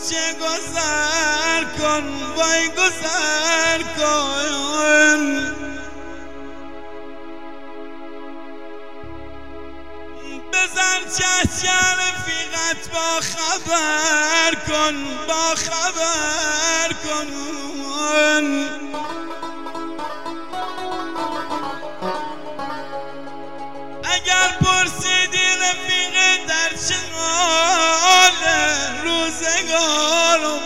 کوچه گذر کن وای گذر کن بزن چهچه رفیقت با خبر کن با خبر کن اگر پرسیدی رفیق در چه حاله روزگارم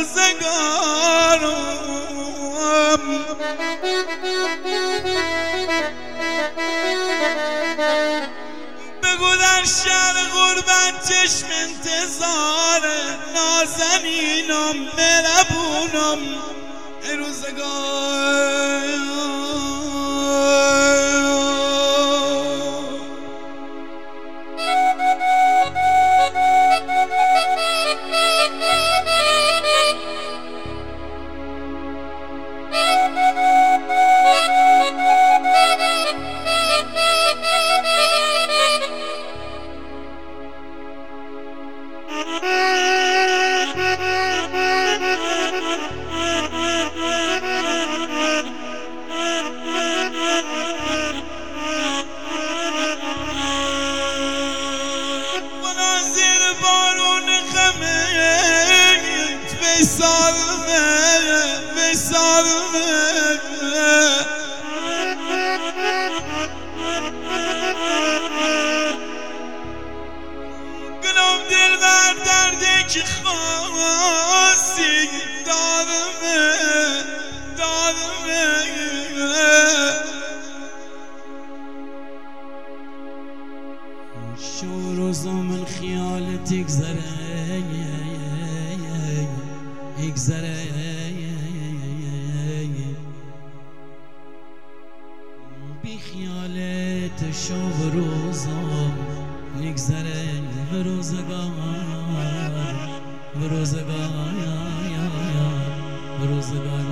بگو در شهر غربت چشم انتظاره نازنینم مهربونم روزگار گلم دل بر دردی که خواستی دادمه شو روزا من خیالت يكزره بخيالات شوف روزام يكزره بروزگار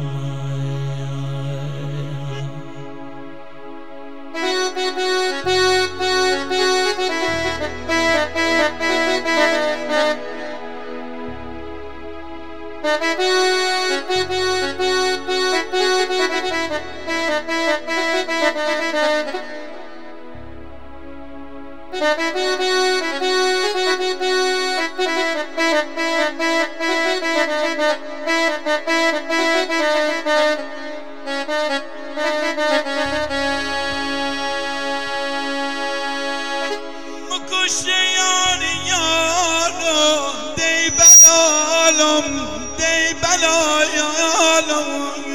دی بلایالم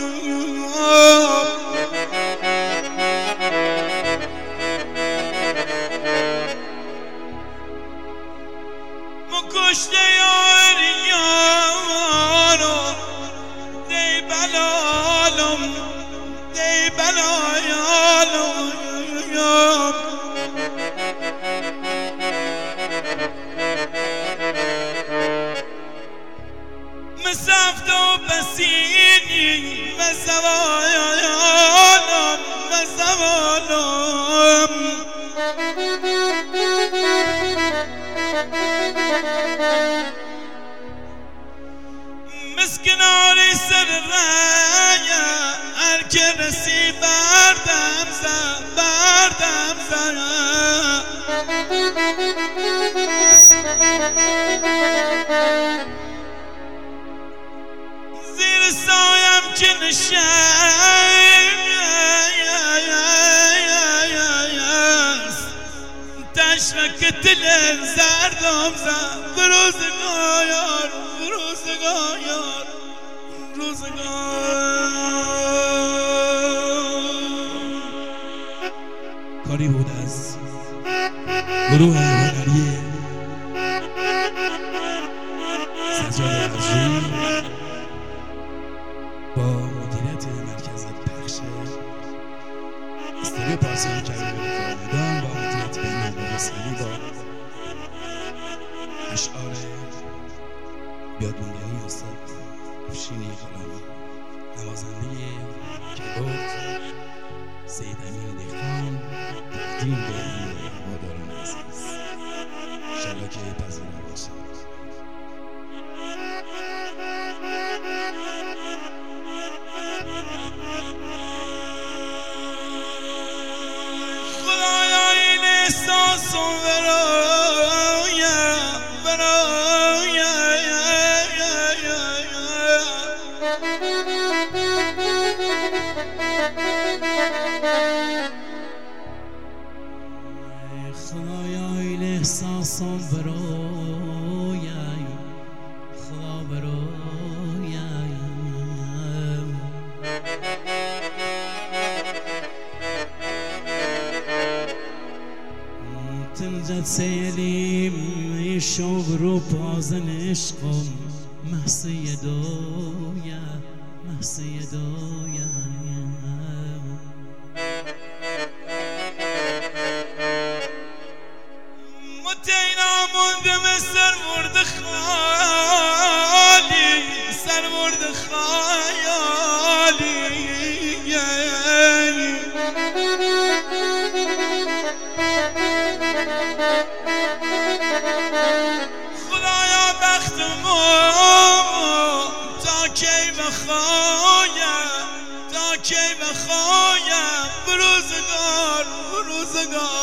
مکشته یارو دی بلایالم مسافت و بسینی مزوالم مسکناری سر رایا هر که رسی بردم زیر سایم که نشست تشرک دل زردم روزگار کاری بود از گروه هنری سجاد عزیزی با مدیریت مرکز پخش استودیو پارسانی کریم خاندان با مدیریت بهنام باباسری با اشعار یادماندنی استاد افشین غلامی نوازنده کیبورد سید امین دهقان تقدیم به هواداران عزیز انشالله که پذیرا باشد. احساسم خدایا این احساسم برای خدا برای تنجد سیلیم شوق رو پازن عشقم محصی دویا محصی دویا ماندم سرورد خالی سرورد خیالی خدایا بختمو تا کی بخوایم تا کی بخوایم بروزگار